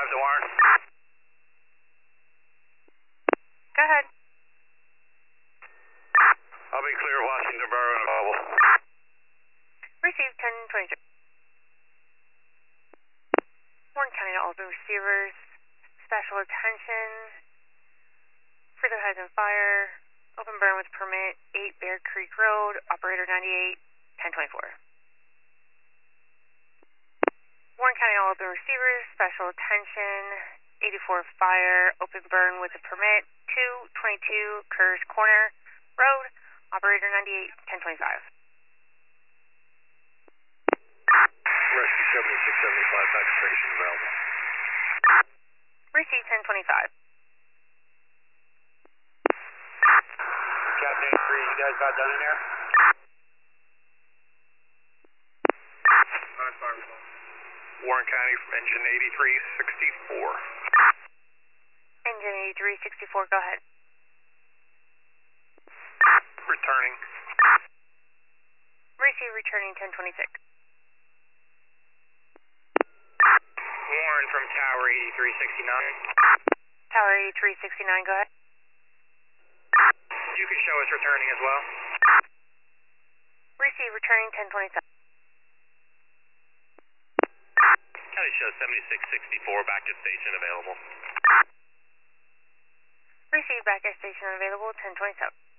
to Warren. Go ahead. I'll be clear, Washington Borough and available. Received 1026. Warren County to all the receivers. Special attention. Further Horizon Fire. Open burn with permit. 8 Bear Creek Road. Operator 98. 1024. Warren County all open receivers. Special attention. 84 Fire. Open burn with a permit. 222 Kerrs Corner Road. Operator 98. 1025. Rescue 7675, back station available. Receive 1025. Captain 83, you guys about done in there? Warren County from engine 8364. Engine 8364, go ahead. Returning. Receive returning 1026. Warren from Tower 8369. Tower 8369, go ahead. You can show us returning as well. Receive returning 1027. County shows 7664, back to station available. Receive back at station available 1027.